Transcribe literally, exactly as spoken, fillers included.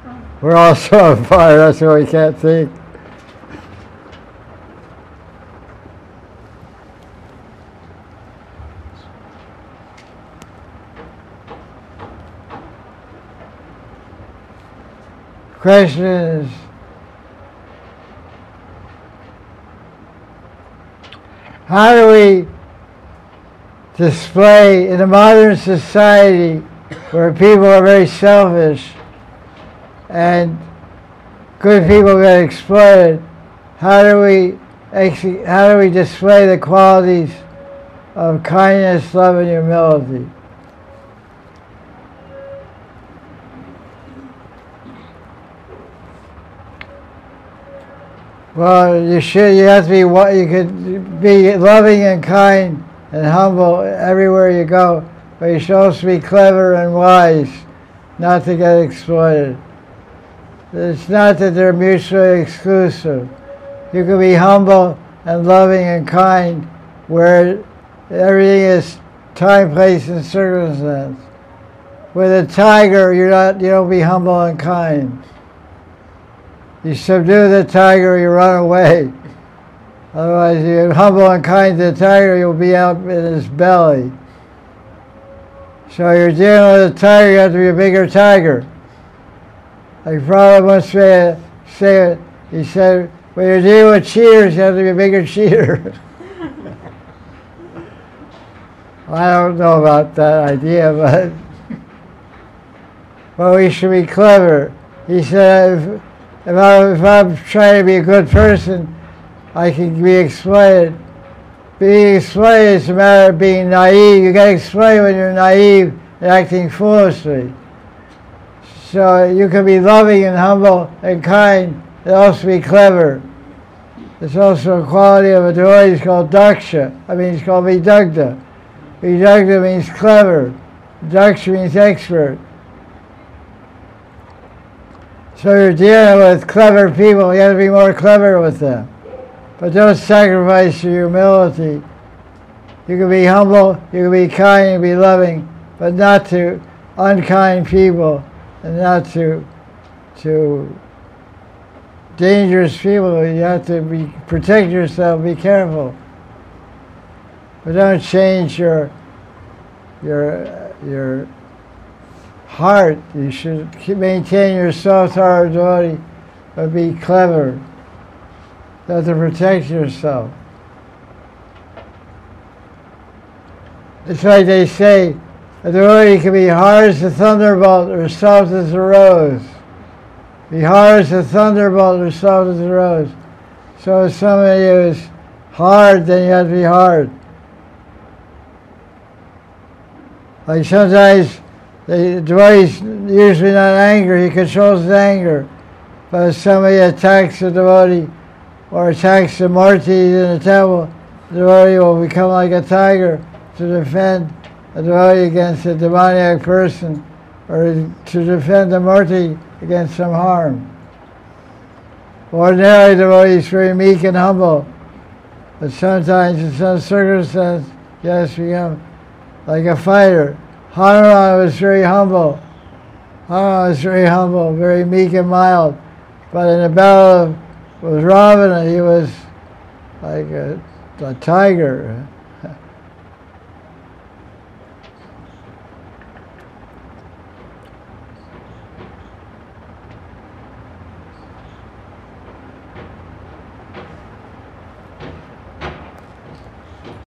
We're also on fire, that's why we can't think. Question is, how do we display in a modern society where people are very selfish and good people get exploited? How do we how do we display the qualities of kindness, love, and humility? Well, you should. You have to be. You could be loving and kind and humble everywhere you go, but you should also be clever and wise, not to get exploited. It's not that they're mutually exclusive. You can be humble and loving and kind where everything is time, place, and circumstance. With a tiger, you're not. You don't be humble and kind. You subdue the tiger, you run away. Otherwise, you're humble and kind to the tiger, you'll be out in his belly. So you're dealing with a tiger, you have to be a bigger tiger. Like Prabhupada once said, say, he said, when you're dealing with cheaters, you have to be a bigger cheater. I don't know about that idea, but, but we should be clever. He said, if, If, I, if I'm trying to be a good person, I can be exploited. Being exploited is a matter of being naive. You get exploited when you're naive and acting foolishly. So you can be loving and humble and kind and also be clever. There's also a quality of a devotee called daksha. I mean, it's called vidagdha. Vidagdha means clever. Daksha means expert. So you're dealing with clever people, you have to be more clever with them. But don't sacrifice your humility. You can be humble, you can be kind, you can be loving, but not to unkind people and not to to dangerous people. You have to be protect yourself, be careful. But don't change your your your heart. You should maintain your soft-hearted devotee, but be clever. You have to protect yourself. It's like they say, a devotee can be hard as a thunderbolt or soft as a rose. Be hard as a thunderbolt or soft as a rose. So if somebody is hard, then you have to be hard. Like sometimes the devotee's usually not angry, he controls his anger. But if somebody attacks the devotee or attacks the murtis in the temple, the devotee will become like a tiger to defend a devotee against a demoniac person or to defend the murti against some harm. Ordinarily, the devotee is very meek and humble, but sometimes in some circumstance, he has to become like a fighter. Hanuman was very humble. Hanuman was very humble, very meek and mild. But in the battle with Ravana, he was like a, a tiger.